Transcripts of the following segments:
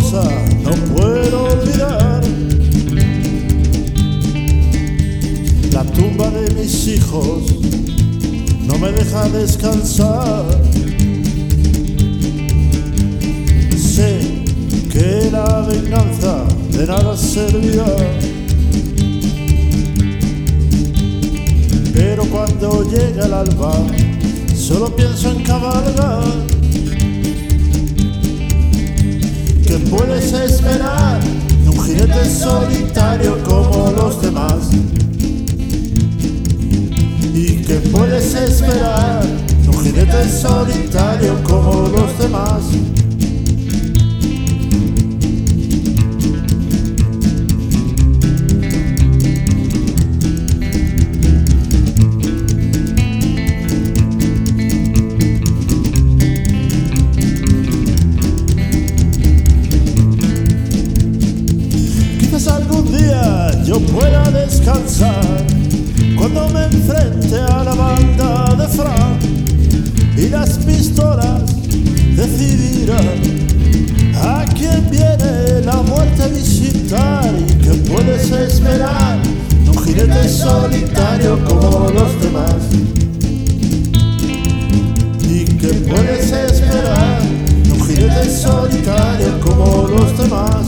cosa no puedo olvidar: la tumba de mis hijos no me deja descansar. Sé que la venganza de nada servirá, pero cuando llega el alba solo pienso en cabalgar. ¿Qué puedes esperar de un jinete solitario como los demás? ¿Y qué puedes esperar de un jinete solitario como los demás? Algún día yo pueda descansar cuando me enfrente a la banda de Frank y las pistolas decidirán a quién viene la muerte a visitar. ¿Y qué puedes esperar de un jinete solitario como los demás? ¿Y qué puedes esperar de un jinete solitario como los demás?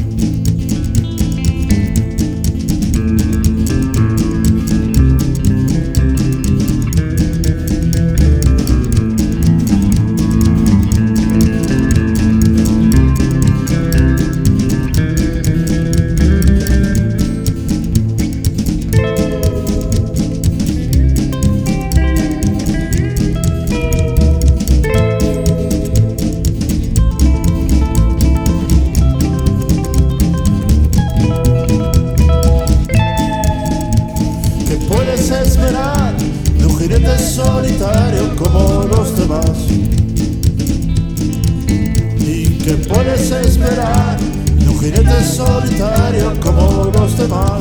Esperar de un jinete solitario como los demás. ¿Y qué puedes esperar de un jinete solitario como los demás?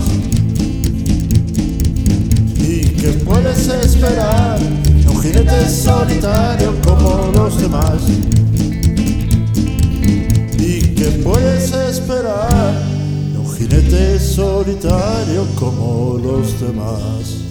¿Y qué puedes esperar de un jinete solitario como los demás? ¿Y qué puedes esperar de un jinete solitario como los demás?